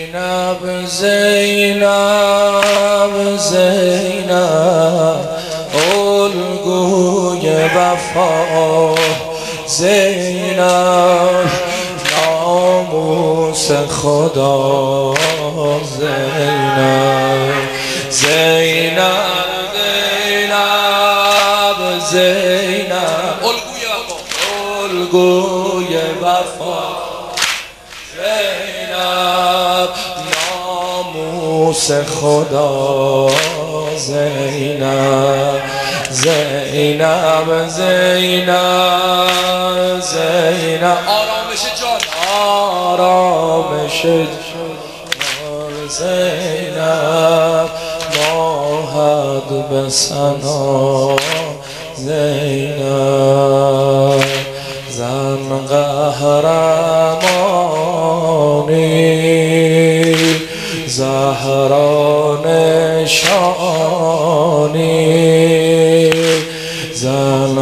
زینب زینب زینب الگوی وفا زینب ناموس خدا زینب زینب زینب زینب الگوی وفا زینب ناموس خدا زینب زینب زینب زینب آرامش جان آرامش جان زینب ماهد به ثنا زینب زن قهرمانی زهرا نشانی زن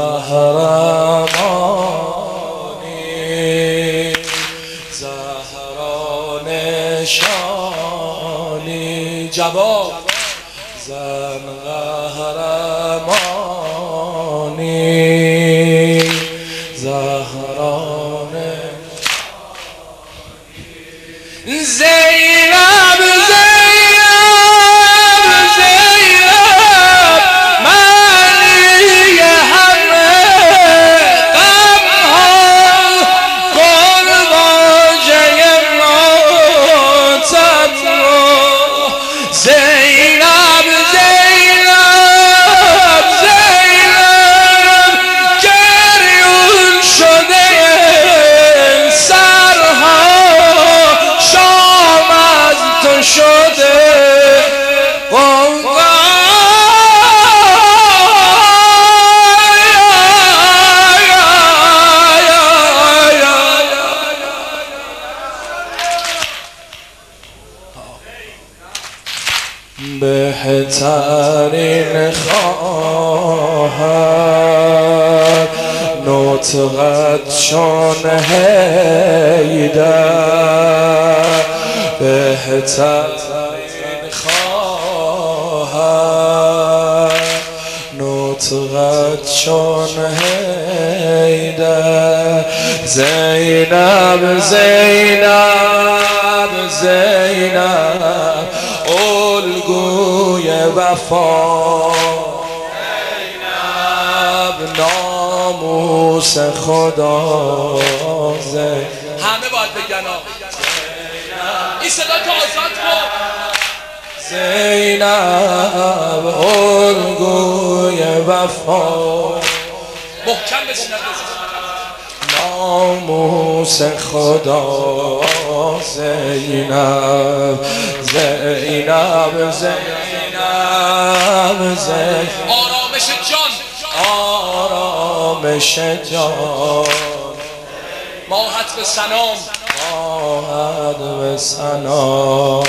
قهرمانی زهرا نشانی جواب زن قهرمانی زهرا نشانی زینب زینب زینب معنی همه غمها کن واژه ماتم را زینب زینب زینب گریون شده سرها شام از تو شده بهترین خواهر نطقت چون حیدر بهترین خواهر نطقت چون حیدر زینب زینب زینب الگوی وفا زینب ناموس خدا همه باید بگن این صدا که آزاد کن زینب الگوی وفا محکم بشنم ناموس خدا زینب زینب زینب زینب آرامش جان آرامش جان ماهت به سلام ماهد به ثنا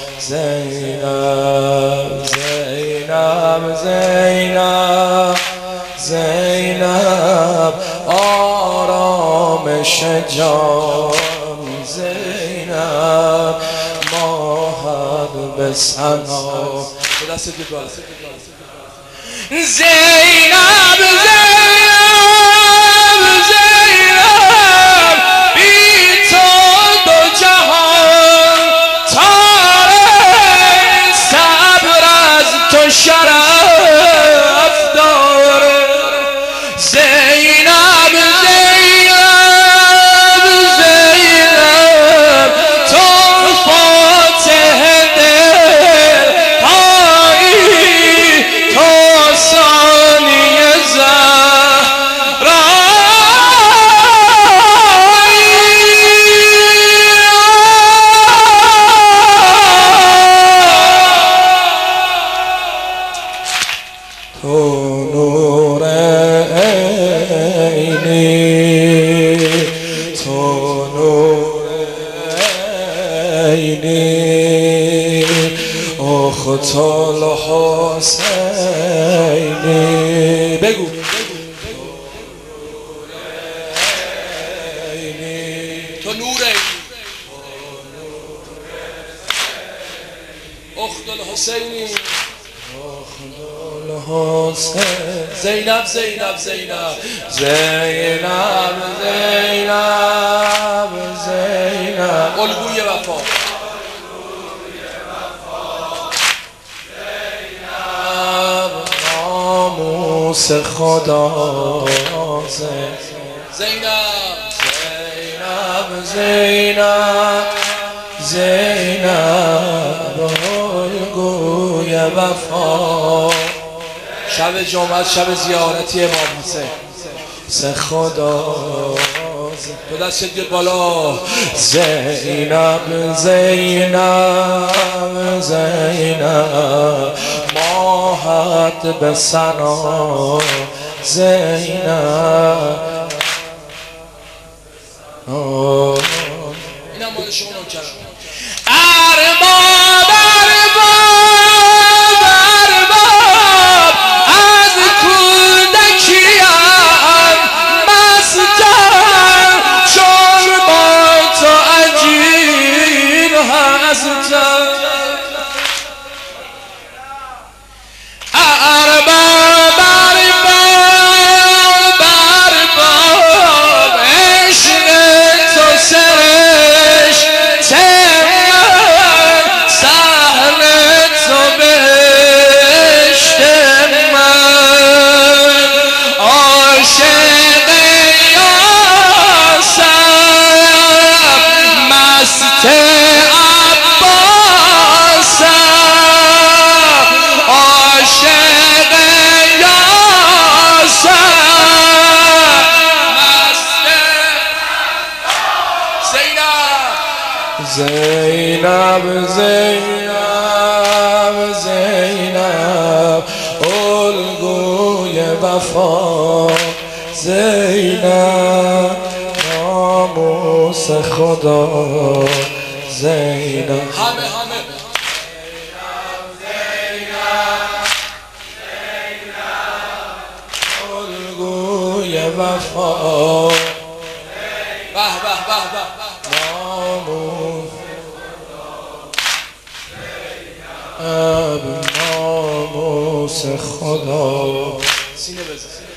زینب زینب زینب زینب آرامش جان زینب ماهد به ثنا به دست دیگاه زینب زینب زینب بی تو دو جهان تاره صبر از تو شرف داره زینب زینب زینب تو فاتح دل هایی تو ثانی تو نور عینی تو نور عینی اخت الحسینی بگو تو نور الحسینی الحسین زینب زینب زینب زینب زینب زینب الگوی وفا ناموس خدا زینب زینب زینب الگوی وفا شب جمعه شب زیارتی امام حسین سه خدا تو دست بیار بالا زینب زینب زینب ماهت به سنا زینب اینم مال شما نوکرم ارباب ارباب ارباب از کودکیم مستم چون با تو عجین هستم ارباب ارباب ارباب عشق تو سرش سهل تو بهشت من عاشق یاسم مست عباسم عاشق یاسم مست زینب زینب زینب الگوی وفا زینب ناموس خدا زینب همه الگوی وفا به به به به ناموس ناموس خدا سینه بزن